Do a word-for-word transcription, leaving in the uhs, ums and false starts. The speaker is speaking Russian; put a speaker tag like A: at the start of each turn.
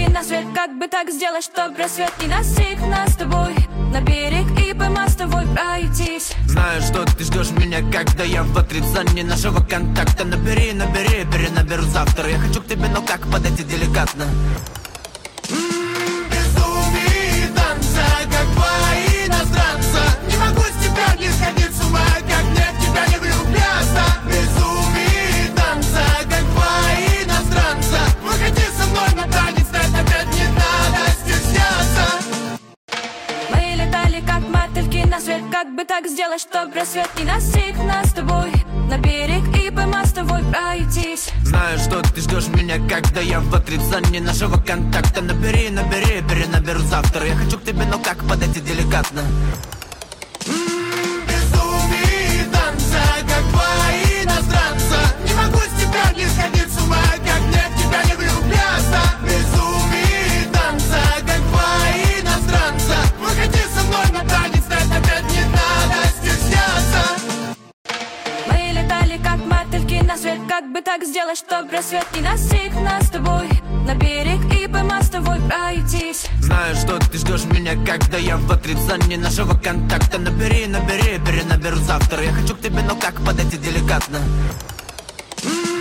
A: мотыльки на свет. Как бы так сделать, чтоб рассвет не настиг нас с тобой? На берег и по мостовой пройтись.
B: Знаю, что ты ждешь меня, когда я в отрицании нашего контакта. Набери, набери, перенаберу завтра. Я хочу к тебе, но как подойти деликатно?
C: Безумие танца, как два иностранца. Не могу с тебя не сходить с ума, как мне в тебя не влюбляться. Безумие танца, как два иностранца. Выходи со мной на танец, так опять не надо стесняться.
A: Мы летали как мотыльки на свет. Как бы так сделать, чтоб рассвет не настиг нас с тобой? На берег и по мостовой пройтись.
B: Знаю, что ты ждешь меня, когда я в отрицании нашего контакта. Набери, набери, перенаберу завтра. Я хочу к тебе, но как подойти деликатно?
C: Безумие танца, как два иностранца. Не могу с тебя не сходить с ума, как мне в тебя не влюбляться. Безумие танца, как два иностранца. Выходи со мной на танец, так опять не надо стесняться.
A: Мы летали как мотыльки на свет. Как бы так сделать, чтоб рассвет не настиг нас с тобой? На берег и по мостовой пройтись.
B: Знаю, что ты ждешь меня, когда я в отрицании нашего контакта. Набери, набери, перенаберу завтра. Я хочу к тебе, но как подойти деликатно?